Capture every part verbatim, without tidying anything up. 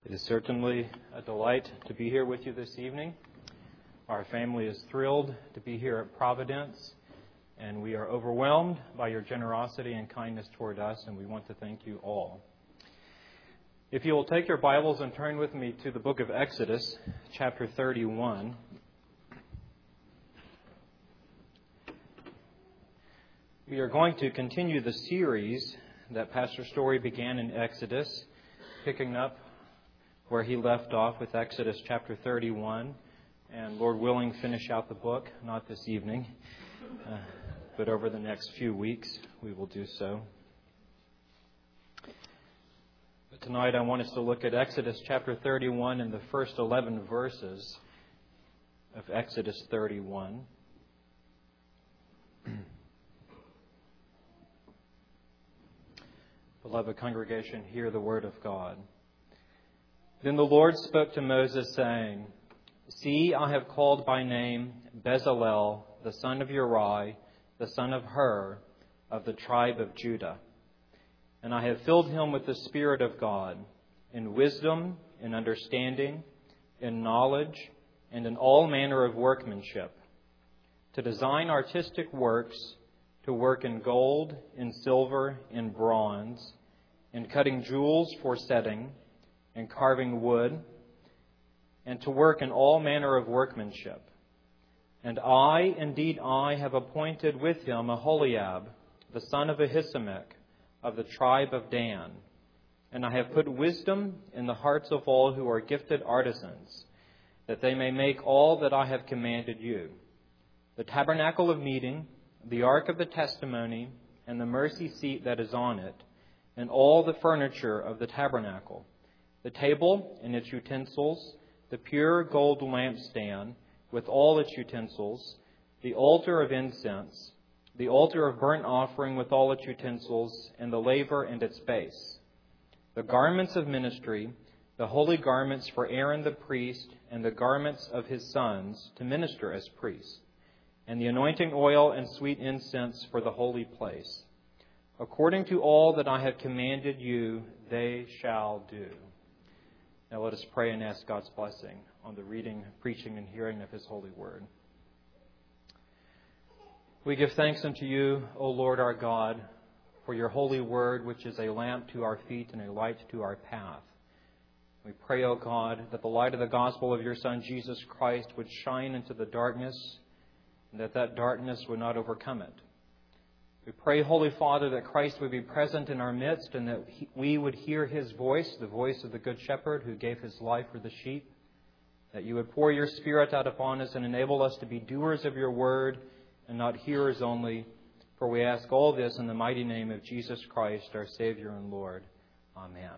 It is certainly a delight to be here with you this evening. Our family is thrilled to be here at Providence, and we are overwhelmed by your generosity and kindness toward us, and we want to thank you all. If you will take your Bibles and turn with me to the book of Exodus, chapter thirty-one. We are going to continue the series that Pastor Story began in Exodus, picking up where he left off with Exodus chapter thirty-one, and Lord willing, finish out the book, not this evening, uh, but over the next few weeks we will do so. But tonight I want us to look at Exodus chapter thirty-one and the first eleven verses of Exodus thirty-one. Beloved congregation, hear the word of God. Then the Lord spoke to Moses, saying, See, I have called by name Bezalel, the son of Uri, the son of Hur, of the tribe of Judah. And I have filled him with the Spirit of God, in wisdom, in understanding, in knowledge, and in all manner of workmanship, to design artistic works, to work in gold, in silver, in bronze, in cutting jewels for setting, and carving wood, and to work in all manner of workmanship. And I, indeed I, have appointed with him Aholiab, the son of Ahisamach, of the tribe of Dan. And I have put wisdom in the hearts of all who are gifted artisans, that they may make all that I have commanded you: the tabernacle of meeting, the ark of the testimony, and the mercy seat that is on it, and all the furniture of the tabernacle, the table and its utensils, the pure gold lampstand with all its utensils, the altar of incense, the altar of burnt offering with all its utensils, and the laver and its base, the garments of ministry, the holy garments for Aaron the priest, and the garments of his sons to minister as priests, and the anointing oil and sweet incense for the holy place. According to all that I have commanded you, they shall do. Now let us pray and ask God's blessing on the reading, preaching, and hearing of His holy word. We give thanks unto you, O Lord our God, for your holy word, which is a lamp to our feet and a light to our path. We pray, O God, that the light of the gospel of your Son, Jesus Christ, would shine into the darkness, and that that darkness would not overcome it. We pray, Holy Father, that Christ would be present in our midst and that we would hear His voice, the voice of the Good Shepherd who gave His life for the sheep, that you would pour your Spirit out upon us and enable us to be doers of your word and not hearers only. For we ask all this in the mighty name of Jesus Christ, our Savior and Lord. Amen.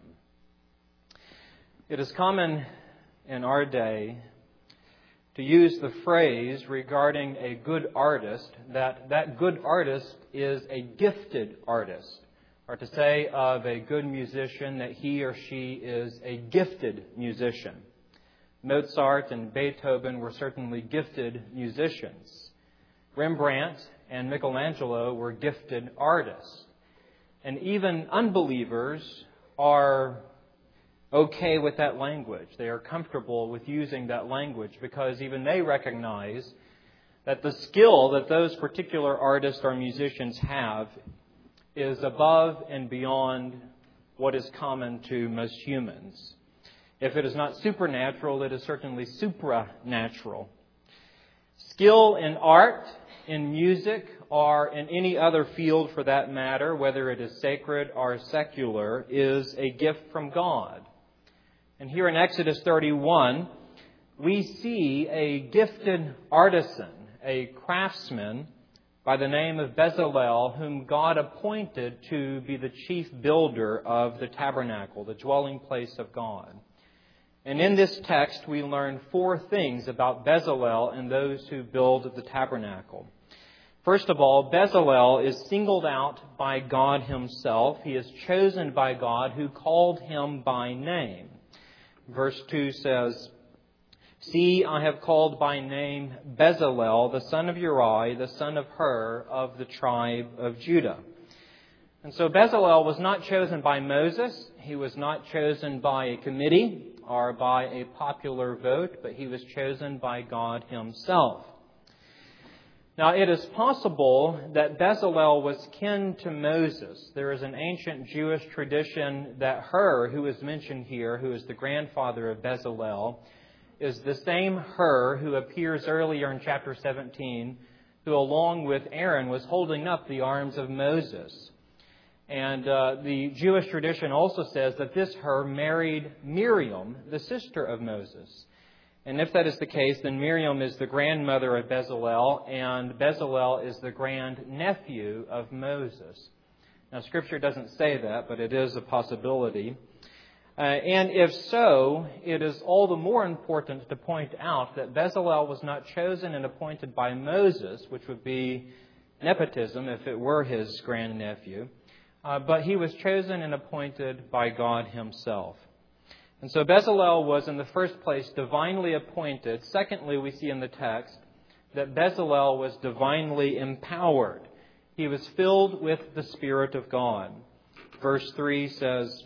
It is common in our day to use the phrase regarding a good artist that that good artist is a gifted artist, or to say of a good musician that he or she is a gifted musician. Mozart and Beethoven were certainly gifted musicians. Rembrandt and Michelangelo were gifted artists. And even unbelievers are okay with that language. They are comfortable with using that language because even they recognize that the skill that those particular artists or musicians have is above and beyond what is common to most humans. If it is not supernatural, it is certainly supranatural. Skill in art, in music, or in any other field for that matter, whether it is sacred or secular, is a gift from God. And here in Exodus thirty-one, we see a gifted artisan, a craftsman by the name of Bezalel, whom God appointed to be the chief builder of the tabernacle, the dwelling place of God. And in this text, we learn four things about Bezalel and those who build the tabernacle. First of all, Bezalel is singled out by God Himself. He is chosen by God, who called him by name. Verse two says, See, I have called by name Bezalel, the son of Uri, the son of Hur, of the tribe of Judah. And so Bezalel was not chosen by Moses. He was not chosen by a committee or by a popular vote, but he was chosen by God Himself. Now, it is possible that Bezalel was kin to Moses. There is an ancient Jewish tradition that Hur, who is mentioned here, who is the grandfather of Bezalel, is the same Hur who appears earlier in chapter seventeen, who along with Aaron was holding up the arms of Moses. And uh, the Jewish tradition also says that this Hur married Miriam, the sister of Moses. And if that is the case, then Miriam is the grandmother of Bezalel, and Bezalel is the grandnephew of Moses. Now, Scripture doesn't say that, but it is a possibility. Uh, and if so, it is all the more important to point out that Bezalel was not chosen and appointed by Moses, which would be nepotism if it were his grandnephew, uh, but he was chosen and appointed by God Himself. And so Bezalel was, in the first place, divinely appointed. Secondly, we see in the text that Bezalel was divinely empowered. He was filled with the Spirit of God. Verse three says,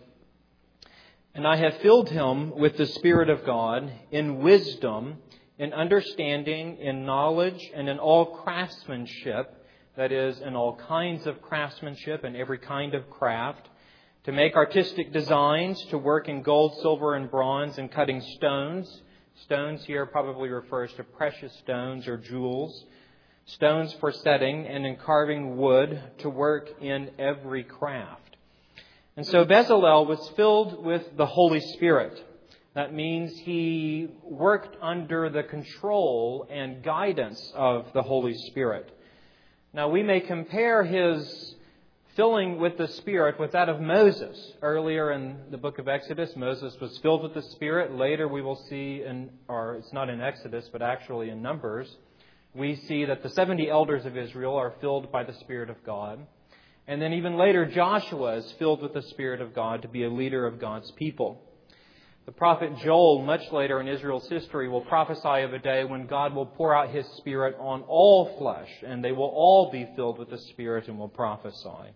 "And I have filled him with the Spirit of God in wisdom, in understanding, in knowledge, and in all craftsmanship," that is, in all kinds of craftsmanship and every kind of craft, "to make artistic designs, to work in gold, silver, and bronze, and cutting stones." Stones here probably refers to precious stones or jewels. "Stones for setting, and in carving wood, to work in every craft." And so Bezalel was filled with the Holy Spirit. That means he worked under the control and guidance of the Holy Spirit. Now, we may compare his filling with the Spirit with that of Moses. Earlier in the book of Exodus, Moses was filled with the Spirit. Later we will see, in, or it's not in Exodus, but actually in Numbers, we see that the seventy elders of Israel are filled by the Spirit of God. And then even later, Joshua is filled with the Spirit of God to be a leader of God's people. The prophet Joel, much later in Israel's history, will prophesy of a day when God will pour out His Spirit on all flesh, and they will all be filled with the Spirit and will prophesy.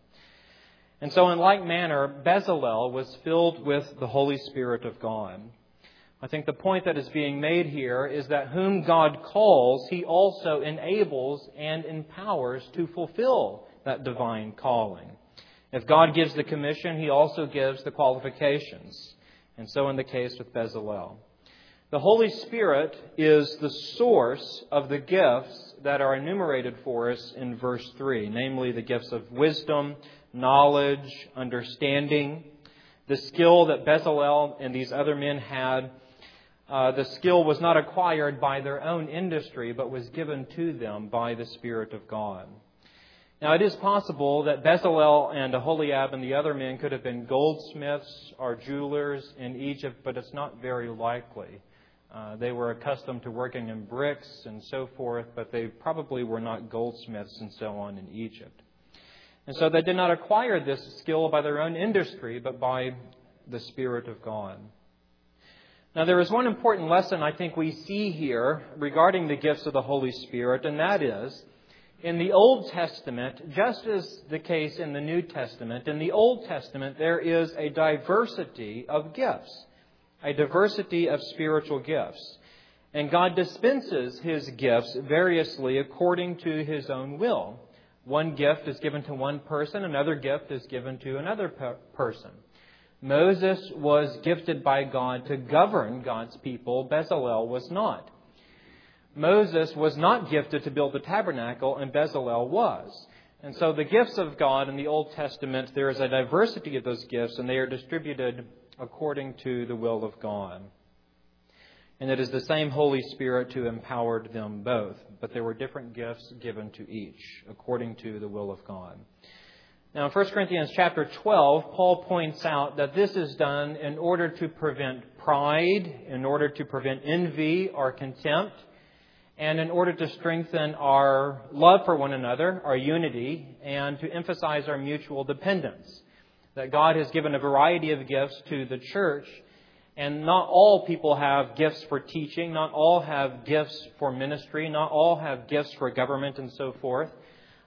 And so in like manner, Bezalel was filled with the Holy Spirit of God. I think the point that is being made here is that whom God calls, He also enables and empowers to fulfill that divine calling. If God gives the commission, He also gives the qualifications. And so in the case with Bezalel. The Holy Spirit is the source of the gifts that are enumerated for us in verse three, namely the gifts of wisdom, knowledge, understanding. The skill that Bezalel and these other men had, uh, the skill was not acquired by their own industry, but was given to them by the Spirit of God. Now, it is possible that Bezalel and Aholiab and the other men could have been goldsmiths or jewelers in Egypt, but it's not very likely. Uh, they were accustomed to working in bricks and so forth, but they probably were not goldsmiths and so on in Egypt. And so they did not acquire this skill by their own industry, but by the Spirit of God. Now, there is one important lesson I think we see here regarding the gifts of the Holy Spirit, and that is, in the Old Testament, just as the case in the New Testament, in the Old Testament there is a diversity of gifts, a diversity of spiritual gifts. And God dispenses His gifts variously according to His own will. One gift is given to one person, another gift is given to another per- person. Moses was gifted by God to govern God's people. Bezalel was not. Moses was not gifted to build the tabernacle, and Bezalel was. And so the gifts of God in the Old Testament, there is a diversity of those gifts, and they are distributed according to the will of God. And it is the same Holy Spirit who empowered them both, but there were different gifts given to each according to the will of God. Now, in First Corinthians chapter twelve, Paul points out that this is done in order to prevent pride, in order to prevent envy or contempt, and in order to strengthen our love for one another, our unity, and to emphasize our mutual dependence. That God has given a variety of gifts to the church, and not all people have gifts for teaching, not all have gifts for ministry, not all have gifts for government and so forth.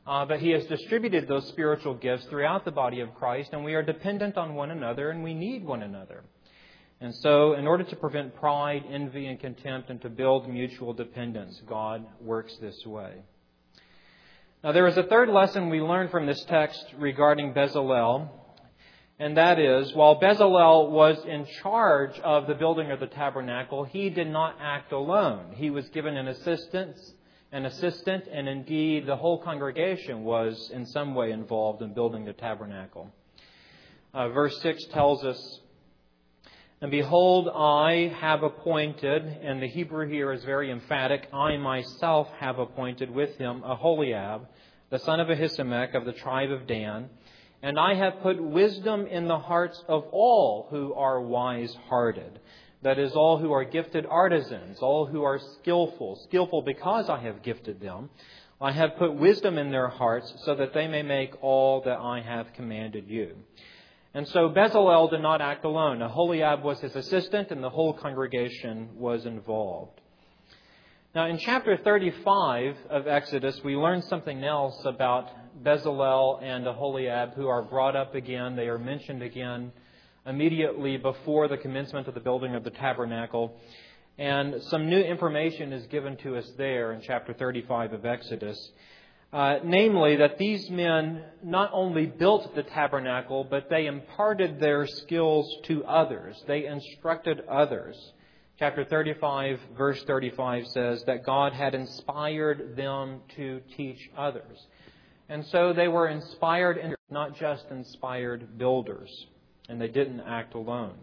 Uh, but He has distributed those spiritual gifts throughout the body of Christ, and we are dependent on one another, and we need one another. And so, in order to prevent pride, envy, and contempt, and to build mutual dependence, God works this way. Now, there is a third lesson we learn from this text regarding Bezalel, and that is, while Bezalel was in charge of the building of the tabernacle, he did not act alone. He was given an assistant, an assistant, and indeed the whole congregation was in some way involved in building the tabernacle. Uh, verse six tells us, "And behold, I have appointed," and the Hebrew here is very emphatic, "I myself have appointed with him Aholiab, the son of Ahisamach of the tribe of Dan, and I have put wisdom in the hearts of all who are wise-hearted." That is, all who are gifted artisans, all who are skillful, skillful because I have gifted them. "I have put wisdom in their hearts so that they may make all that I have commanded you." And so Bezalel did not act alone. Aholiab was his assistant, and the whole congregation was involved. Now, in chapter thirty-five of Exodus, we learn something else about Bezalel and Aholiab, who are brought up again. They are mentioned again immediately before the commencement of the building of the tabernacle. And some new information is given to us there in chapter thirty-five of Exodus. Uh, namely, that these men not only built the tabernacle, but they imparted their skills to others. They instructed others. Chapter thirty-five, verse thirty-five says that God had inspired them to teach others. And so they were inspired, and not just inspired builders. And they didn't act alone.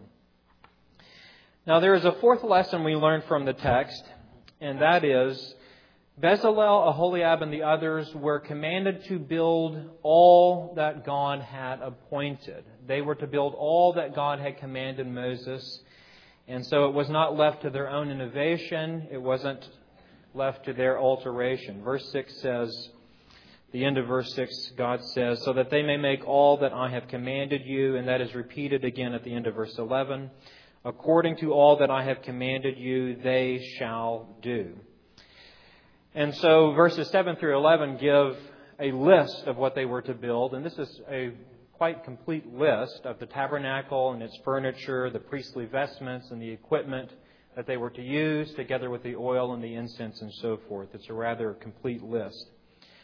Now, there is a fourth lesson we learn from the text, and that is Bezalel, Aholiab, and the others were commanded to build all that God had appointed. They were to build all that God had commanded Moses. And so it was not left to their own innovation. It wasn't left to their alteration. Verse six says, the end of verse six, God says, "So that they may make all that I have commanded you," and that is repeated again at the end of verse eleven. "According to all that I have commanded you, they shall do." And so verses seven through eleven give a list of what they were to build. And this is a quite complete list of the tabernacle and its furniture, the priestly vestments and the equipment that they were to use, together with the oil and the incense and so forth. It's a rather complete list.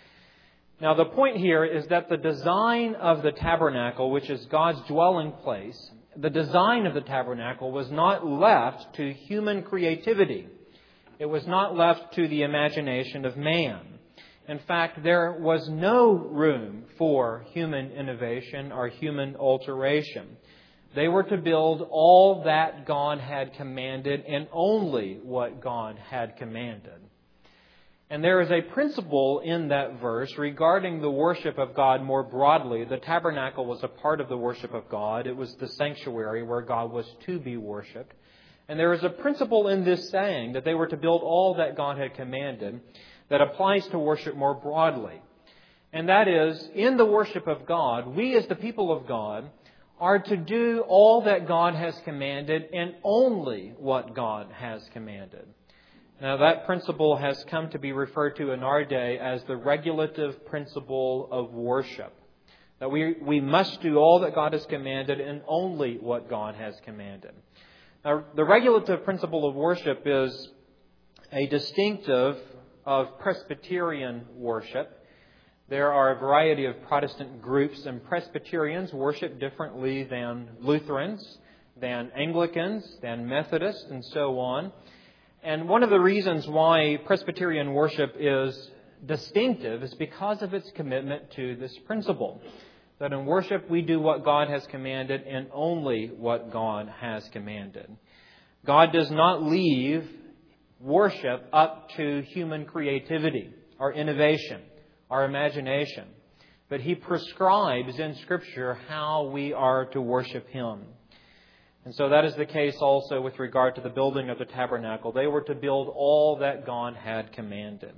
Now, the point here is that the design of the tabernacle, which is God's dwelling place, the design of the tabernacle was not left to human creativity. It was not left to the imagination of man. In fact, there was no room for human innovation or human alteration. They were to build all that God had commanded and only what God had commanded. And there is a principle in that verse regarding the worship of God more broadly. The tabernacle was a part of the worship of God. It was the sanctuary where God was to be worshipped. And there is a principle in this saying that they were to build all that God had commanded that applies to worship more broadly. And that is, in the worship of God, we as the people of God are to do all that God has commanded and only what God has commanded. Now, that principle has come to be referred to in our day as the regulative principle of worship. That we, we must do all that God has commanded and only what God has commanded. Now, the regulative principle of worship is a distinctive of Presbyterian worship. There are a variety of Protestant groups, and Presbyterians worship differently than Lutherans, than Anglicans, than Methodists, and so on. And one of the reasons why Presbyterian worship is distinctive is because of its commitment to this principle. That in worship we do what God has commanded and only what God has commanded. God does not leave worship up to human creativity or innovation or imagination. But He prescribes in Scripture how we are to worship Him. And so that is the case also with regard to the building of the tabernacle. They were to build all that God had commanded.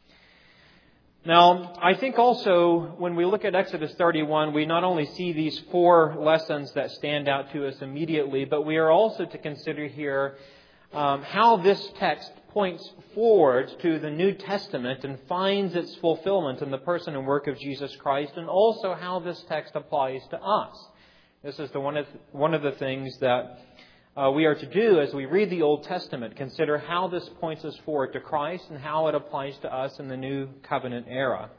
Now, I think also when we look at Exodus thirty-one, we not only see these four lessons that stand out to us immediately, but we are also to consider here um, how this text points forward to the New Testament and finds its fulfillment in the person and work of Jesus Christ, and also how this text applies to us. This is the one of one of the things that uh, we are to do as we read the Old Testament. Consider how this points us forward to Christ and how it applies to us in the New Covenant era.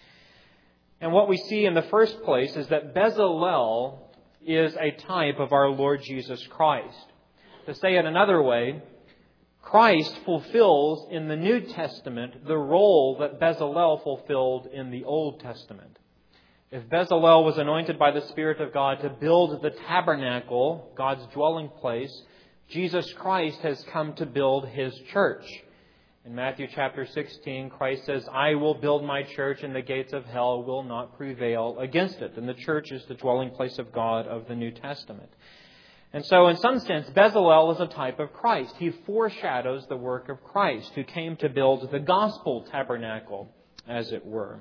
And what we see in the first place is that Bezalel is a type of our Lord Jesus Christ. To say it another way, Christ fulfills in the New Testament the role that Bezalel fulfilled in the Old Testament. If Bezalel was anointed by the Spirit of God to build the tabernacle, God's dwelling place, Jesus Christ has come to build His church. In Matthew chapter sixteen, Christ says, I will build my church and the gates of hell will not prevail against it. And the church is the dwelling place of God of the New Testament. And so in some sense, Bezalel is a type of Christ. He foreshadows the work of Christ, who came to build the gospel tabernacle, as it were.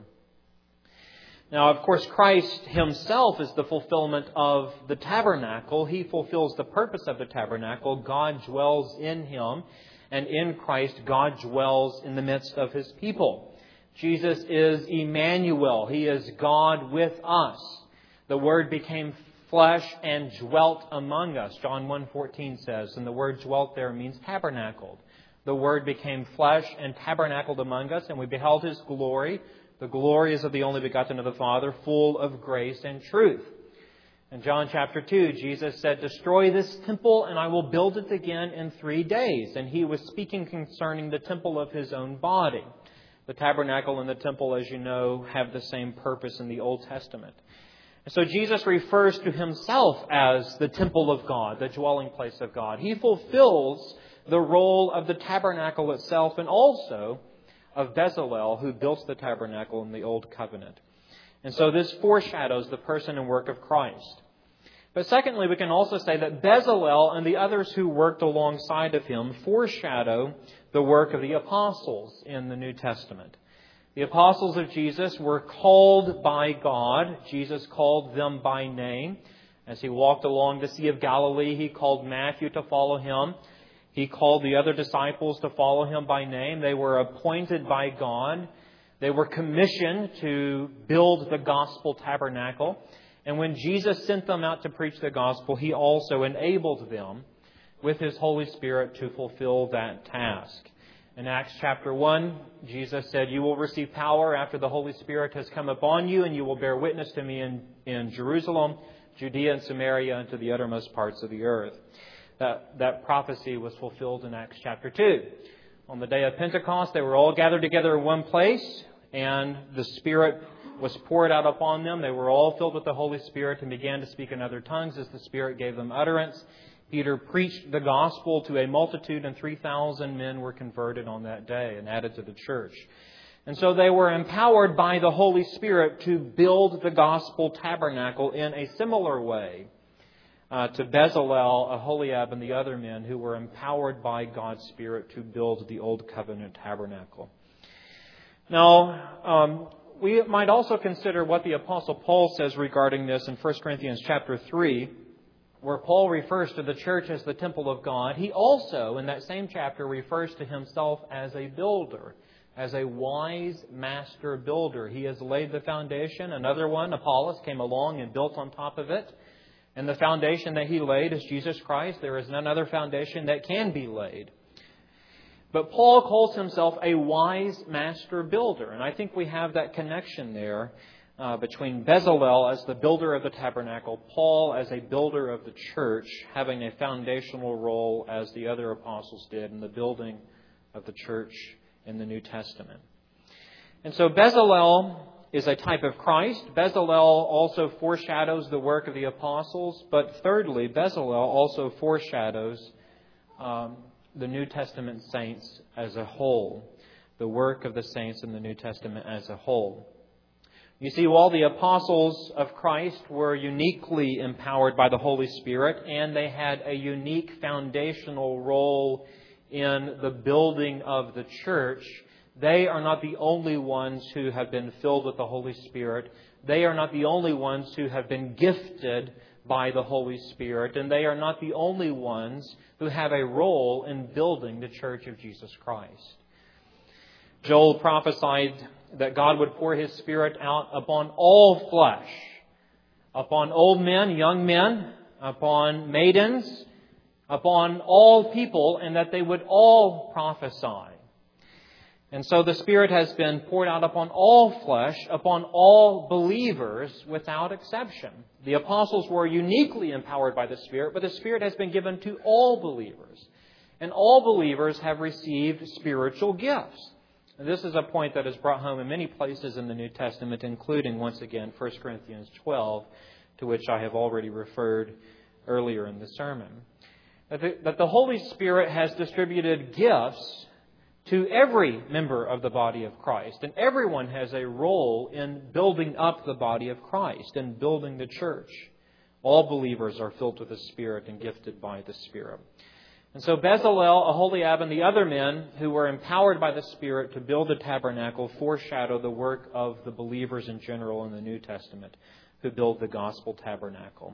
Now, of course, Christ Himself is the fulfillment of the tabernacle. He fulfills the purpose of the tabernacle. God dwells in Him, and in Christ, God dwells in the midst of His people. Jesus is Emmanuel. He is God with us. The Word became flesh and dwelt among us, John one fourteen says. And the word dwelt there means tabernacled. The Word became flesh and tabernacled among us, and we beheld His glory. The glory is of the only begotten of the Father, full of grace and truth. In John chapter two, Jesus said, destroy this temple and I will build it again in three days. And He was speaking concerning the temple of His own body. The tabernacle and the temple, as you know, have the same purpose in the Old Testament. And so Jesus refers to Himself as the temple of God, the dwelling place of God. He fulfills the role of the tabernacle itself and also of Bezalel, who built the tabernacle in the Old Covenant. And so this foreshadows the person and work of Christ. But secondly, we can also say that Bezalel and the others who worked alongside of him foreshadow the work of the apostles in the New Testament. The apostles of Jesus were called by God. Jesus called them by name. As He walked along the Sea of Galilee, He called Matthew to follow Him. He called the other disciples to follow Him by name. They were appointed by God. They were commissioned to build the gospel tabernacle. And when Jesus sent them out to preach the gospel, He also enabled them with His Holy Spirit to fulfill that task. In Acts chapter one, Jesus said, you will receive power after the Holy Spirit has come upon you, and you will bear witness to me in, in Jerusalem, Judea and Samaria, and to the uttermost parts of the earth. That, that prophecy was fulfilled in Acts chapter two. On the day of Pentecost, they were all gathered together in one place, and the Spirit was poured out upon them. They were all filled with the Holy Spirit and began to speak in other tongues as the Spirit gave them utterance. Peter preached the gospel to a multitude, and three thousand men were converted on that day and added to the church. And so they were empowered by the Holy Spirit to build the gospel tabernacle in a similar way Uh, to Bezalel, Aholiab, and the other men who were empowered by God's Spirit to build the Old Covenant tabernacle. Now, um, we might also consider what the Apostle Paul says regarding this in First Corinthians chapter three, where Paul refers to the church as the temple of God. He also, in that same chapter, refers to himself as a builder, as a wise master builder. He has laid the foundation. Another one, Apollos, came along and built on top of it. And the foundation that he laid is Jesus Christ. There is none other foundation that can be laid. But Paul calls himself a wise master builder. And I think we have that connection there uh, between Bezalel as the builder of the tabernacle, Paul as a builder of the church, having a foundational role as the other apostles did in the building of the church in the New Testament. And so Bezalel is a type of Christ. Bezalel also foreshadows the work of the apostles. But thirdly, Bezalel also foreshadows um, the New Testament saints as a whole, the work of the saints in the New Testament as a whole. You see, while the apostles of Christ were uniquely empowered by the Holy Spirit, and they had a unique foundational role in the building of the church, they are not the only ones who have been filled with the Holy Spirit. They are not the only ones who have been gifted by the Holy Spirit, and they are not the only ones who have a role in building the Church of Jesus Christ. Joel prophesied that God would pour His Spirit out upon all flesh, upon old men, young men, upon maidens, upon all people, and that they would all prophesy. And so the Spirit has been poured out upon all flesh, upon all believers without exception. The apostles were uniquely empowered by the Spirit, but the Spirit has been given to all believers. And all believers have received spiritual gifts. And this is a point that is brought home in many places in the New Testament, including, once again, First Corinthians twelve, to which I have already referred earlier in the sermon. That the, that the Holy Spirit has distributed gifts to every member of the body of Christ. And everyone has a role in building up the body of Christ and building the church. All believers are filled with the Spirit and gifted by the Spirit. And so Bezalel, Aholiab, and the other men who were empowered by the Spirit to build the tabernacle foreshadow the work of the believers in general in the New Testament who build the gospel tabernacle.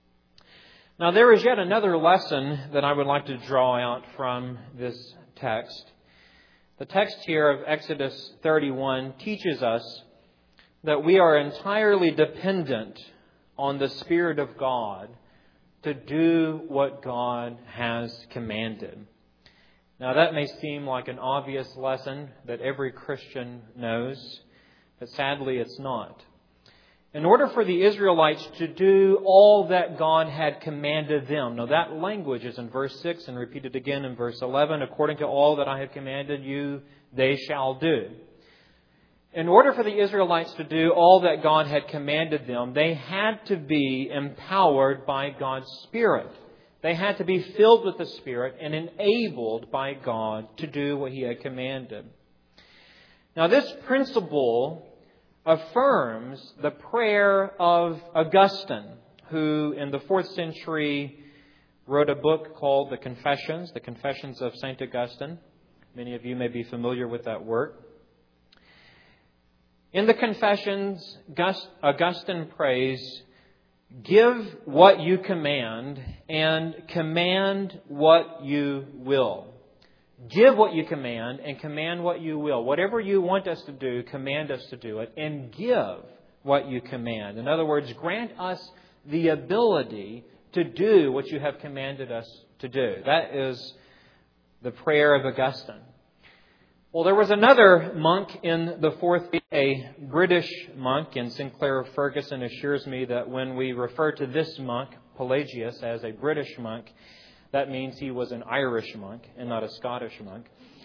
Now there is yet another lesson that I would like to draw out from this text. The text here of Exodus thirty-one teaches us that we are entirely dependent on the Spirit of God to do what God has commanded. Now that may seem like an obvious lesson that every Christian knows, but sadly it's not. In order for the Israelites to do all that God had commanded them. Now that language is in verse six and repeated again in verse eleven. According to all that I have commanded you, they shall do. In order for the Israelites to do all that God had commanded them, they had to be empowered by God's Spirit. They had to be filled with the Spirit and enabled by God to do what He had commanded. Now this principle affirms the prayer of Augustine, who in the fourth century wrote a book called The Confessions, The Confessions of Saint Augustine. Many of you may be familiar with that work. In the Confessions, Augustine prays, "Give what you command and command what you will." Give what you command and command what you will. Whatever you want us to do, command us to do it, and give what you command. In other words, grant us the ability to do what you have commanded us to do. That is the prayer of Augustine. Well, there was another monk in the fourth, a British monk, and Sinclair Ferguson assures me that when we refer to this monk, Pelagius, as a British monk, that means he was an Irish monk and not a Scottish monk.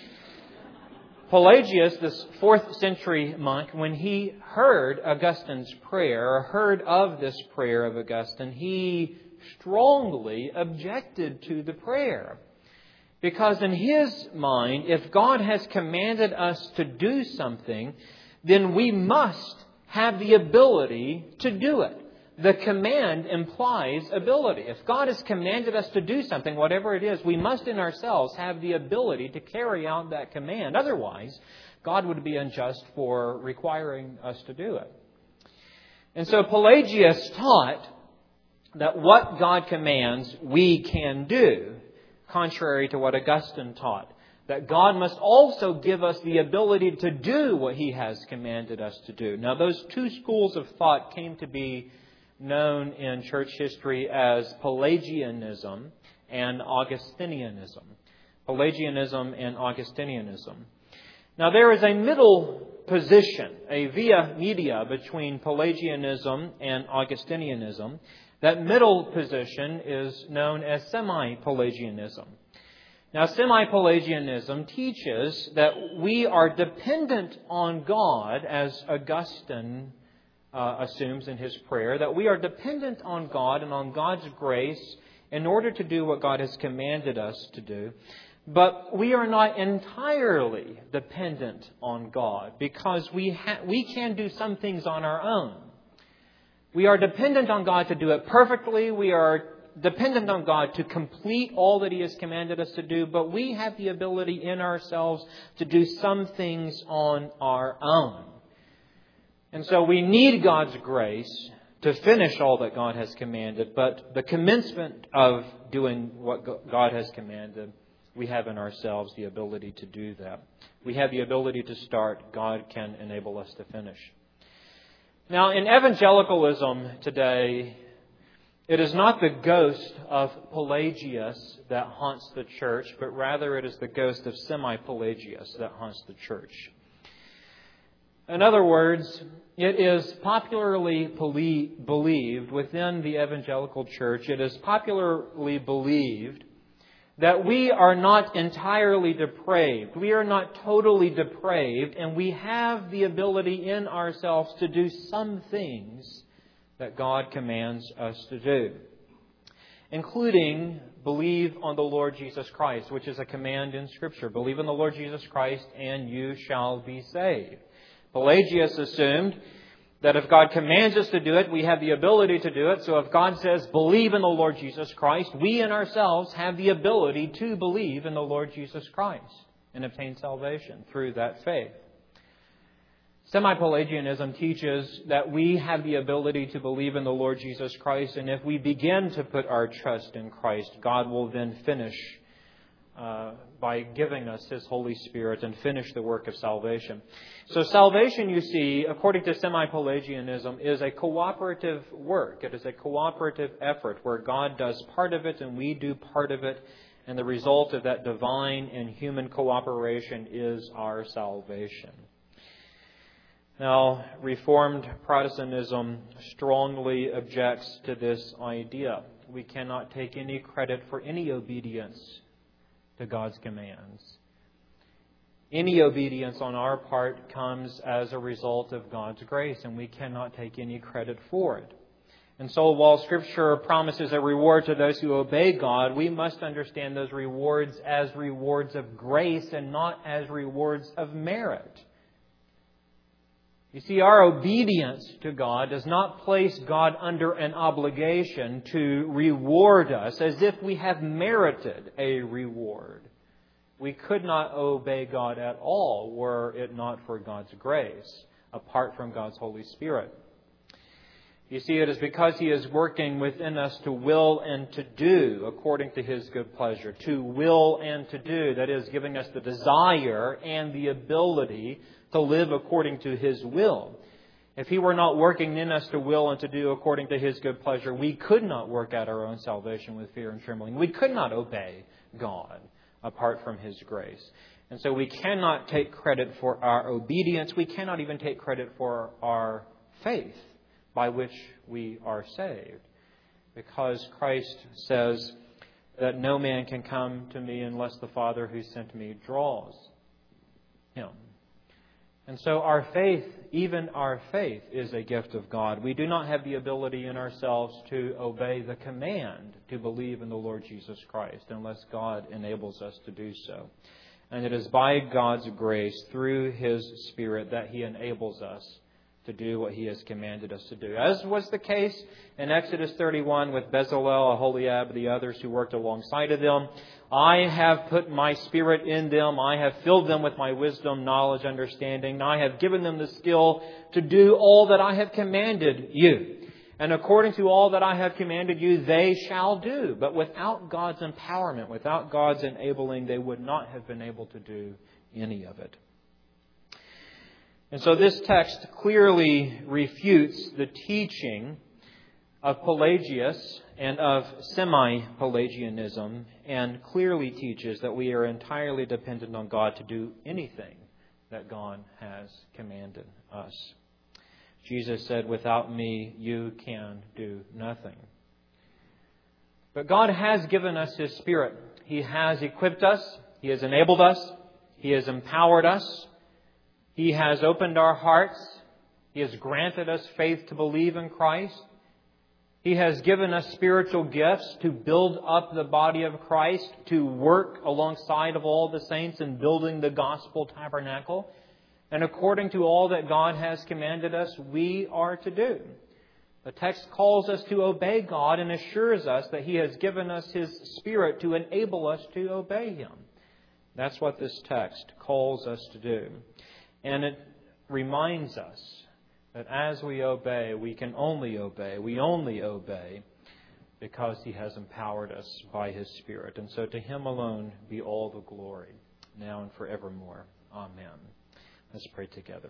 Pelagius, this fourth century monk, when he heard Augustine's prayer, or heard of this prayer of Augustine, he strongly objected to the prayer. Because in his mind, if God has commanded us to do something, then we must have the ability to do it. The command implies ability. If God has commanded us to do something, whatever it is, we must in ourselves have the ability to carry out that command. Otherwise, God would be unjust for requiring us to do it. And so Pelagius taught that what God commands, we can do, contrary to what Augustine taught. That God must also give us the ability to do what He has commanded us to do. Now, those two schools of thought came to be known in church history as Pelagianism and Augustinianism. Pelagianism and Augustinianism. Now there is a middle position, a via media between Pelagianism and Augustinianism. That middle position is known as semi-Pelagianism. Now semi-Pelagianism teaches that we are dependent on God, as Augustine Uh, assumes in his prayer, that we are dependent on God and on God's grace in order to do what God has commanded us to do. But we are not entirely dependent on God because we ha- we can do some things on our own. We are dependent on God to do it perfectly. We are dependent on God to complete all that He has commanded us to do. But we have the ability in ourselves to do some things on our own. And so we need God's grace to finish all that God has commanded, but the commencement of doing what God has commanded, we have in ourselves the ability to do that. We have the ability to start. God can enable us to finish. Now, in evangelicalism today, it is not the ghost of Pelagius that haunts the church, but rather it is the ghost of semi-Pelagius that haunts the church. In other words, it is popularly believed within the evangelical church, it is popularly believed that we are not entirely depraved. We are not totally depraved, and we have the ability in ourselves to do some things that God commands us to do, including believe on the Lord Jesus Christ, which is a command in Scripture. Believe in the Lord Jesus Christ, and you shall be saved. Pelagius assumed that if God commands us to do it, we have the ability to do it. So if God says, believe in the Lord Jesus Christ, we in ourselves have the ability to believe in the Lord Jesus Christ and obtain salvation through that faith. Semi-Pelagianism teaches that we have the ability to believe in the Lord Jesus Christ, and if we begin to put our trust in Christ, God will then finish uh, by giving us His Holy Spirit and finish the work of salvation. So salvation, you see, according to semi-Pelagianism, is a cooperative work. It is a cooperative effort where God does part of it and we do part of it, and the result of that divine and human cooperation is our salvation. Now, Reformed Protestantism strongly objects to this idea. We cannot take any credit for any obedience to God's commands. Any obedience on our part comes as a result of God's grace, and we cannot take any credit for it. And so while Scripture promises a reward to those who obey God, we must understand those rewards as rewards of grace and not as rewards of merit. You see, our obedience to God does not place God under an obligation to reward us as if we have merited a reward. We could not obey God at all were it not for God's grace, apart from God's Holy Spirit. You see, it is because He is working within us to will and to do according to His good pleasure. To will and to do, that is, giving us the desire and the ability to live according to His will. If He were not working in us to will and to do according to His good pleasure, we could not work out our own salvation with fear and trembling. We could not obey God apart from His grace. And so we cannot take credit for our obedience. We cannot even take credit for our faith by which we are saved. Because Christ says that no man can come to me unless the Father who sent me draws him. And so our faith, even our faith, is a gift of God. We do not have the ability in ourselves to obey the command to believe in the Lord Jesus Christ unless God enables us to do so. And it is by God's grace, through His Spirit, that He enables us to do what He has commanded us to do. As was the case in Exodus thirty-one with Bezalel, Aholiab, the others who worked alongside of them. I have put my Spirit in them. I have filled them with my wisdom, knowledge, understanding. I have given them the skill to do all that I have commanded you. And according to all that I have commanded you, they shall do. But without God's empowerment, without God's enabling, they would not have been able to do any of it. And so this text clearly refutes the teaching of Pelagius and of semi-Pelagianism, and clearly teaches that we are entirely dependent on God to do anything that God has commanded us. Jesus said, without me, you can do nothing. But God has given us His Spirit. He has equipped us. He has enabled us. He has empowered us. He has opened our hearts. He has granted us faith to believe in Christ. He has given us spiritual gifts to build up the body of Christ, to work alongside of all the saints in building the gospel tabernacle. And according to all that God has commanded us, we are to do. The text calls us to obey God and assures us that He has given us His Spirit to enable us to obey Him. That's what this text calls us to do. And it reminds us that as we obey, we can only obey. We only obey because He has empowered us by His Spirit. And so to Him alone be all the glory, now and forevermore. Amen. Let's pray together.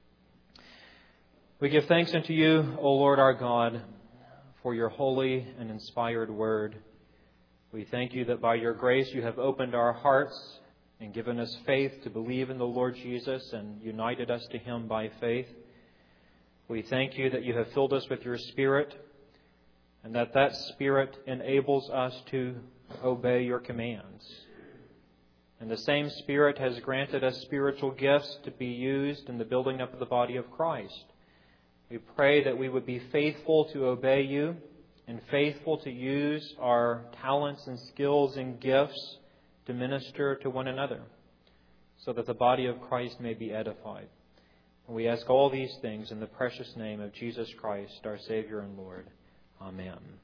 We give thanks unto You, O Lord our God, for Your holy and inspired word. We thank You that by Your grace You have opened our hearts and given us faith to believe in the Lord Jesus and united us to Him by faith. We thank You that You have filled us with Your Spirit and that that Spirit enables us to obey Your commands. And the same Spirit has granted us spiritual gifts to be used in the building up of the body of Christ. We pray that we would be faithful to obey You and faithful to use our talents and skills and gifts to minister to one another so that the body of Christ may be edified. And we ask all these things in the precious name of Jesus Christ, our Savior and Lord. Amen.